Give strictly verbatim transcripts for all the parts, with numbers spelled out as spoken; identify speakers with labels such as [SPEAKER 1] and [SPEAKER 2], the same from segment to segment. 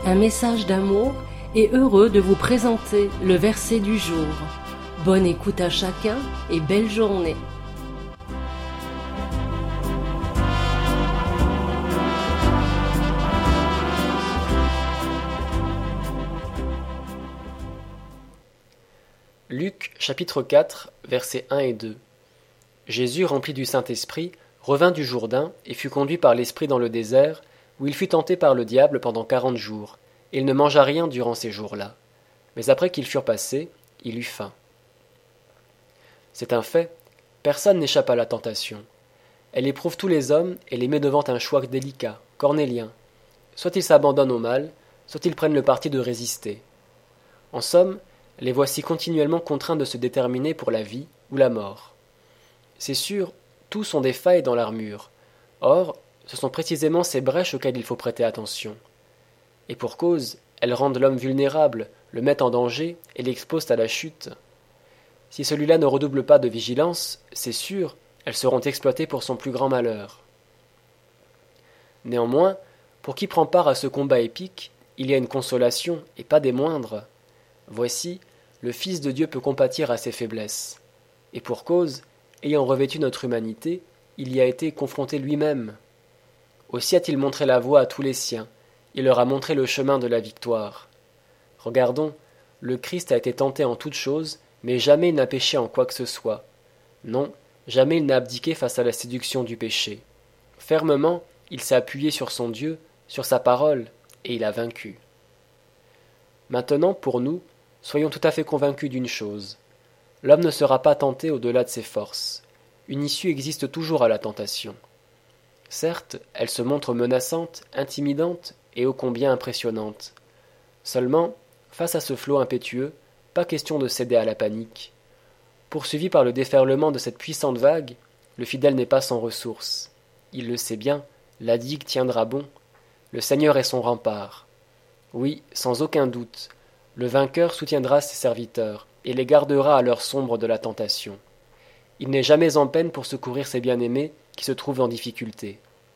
[SPEAKER 1] un message d'amour et heureux de vous présenter le verset du jour. Bonne écoute à chacun et belle journée.
[SPEAKER 2] Luc chapitre quatre, versets un et deux. Jésus, rempli du Saint-Esprit, revint du Jourdain et fut conduit par l'Esprit dans le désert, où il fut tenté par le diable pendant quarante jours, et il ne mangea rien durant ces jours-là. Mais après qu'ils furent passés, il eut faim. C'est un fait, personne n'échappe à la tentation. Elle éprouve tous les hommes et les met devant un choix délicat, cornélien. Soit ils s'abandonnent au mal, soit ils prennent le parti de résister. En somme, les voici continuellement contraints de se déterminer pour la vie ou la mort. C'est sûr, tous ont des failles dans l'armure. Or, ce sont précisément ces brèches auxquelles il faut prêter attention. Et pour cause, elles rendent l'homme vulnérable, le mettent en danger et l'exposent à la chute. Si celui-là ne redouble pas de vigilance, c'est sûr, elles seront exploitées pour son plus grand malheur. Néanmoins, pour qui prend part à ce combat épique, il y a une consolation, et pas des moindres. Voici, le Fils de Dieu peut compatir à ses faiblesses. Et pour cause, ayant revêtu notre humanité, il y a été confronté lui-même. Aussi a-t-il montré la voie à tous les siens, il leur a montré le chemin de la victoire. Regardons, le Christ a été tenté en toutes choses, mais jamais il n'a péché en quoi que ce soit. Non, jamais il n'a abdiqué face à la séduction du péché. Fermement, il s'est appuyé sur son Dieu, sur sa parole, et il a vaincu. Maintenant, pour nous, soyons tout à fait convaincus d'une chose. L'homme ne sera pas tenté au-delà de ses forces. Une issue existe toujours à la tentation. Certes, elle se montre menaçante, intimidante et ô combien impressionnante. Seulement, face à ce flot impétueux, pas question de céder à la panique. Poursuivi par le déferlement de cette puissante vague, le fidèle n'est pas sans ressources. Il le sait bien, la digue tiendra bon. Le Seigneur est son rempart. Oui, sans aucun doute, le vainqueur soutiendra ses serviteurs et les gardera à l'heure sombre de la tentation. Il n'est jamais en peine pour secourir ses bien-aimés qui se trouvent en difficulté.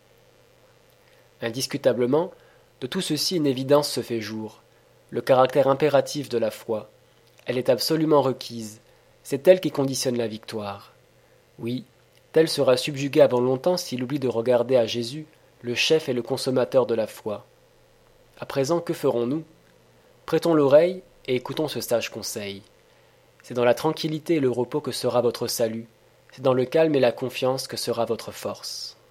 [SPEAKER 2] Indiscutablement, de tout ceci une évidence se fait jour, le caractère impératif de la foi. Elle est absolument requise, c'est elle qui conditionne la victoire. Oui, tel sera subjugué avant longtemps s'il oublie de regarder à Jésus, le chef et le consommateur de la foi. À présent, que ferons-nous ? Prêtons l'oreille et écoutons ce sage conseil. C'est dans la tranquillité et le repos que sera votre salut, c'est dans le calme et la confiance que sera votre force.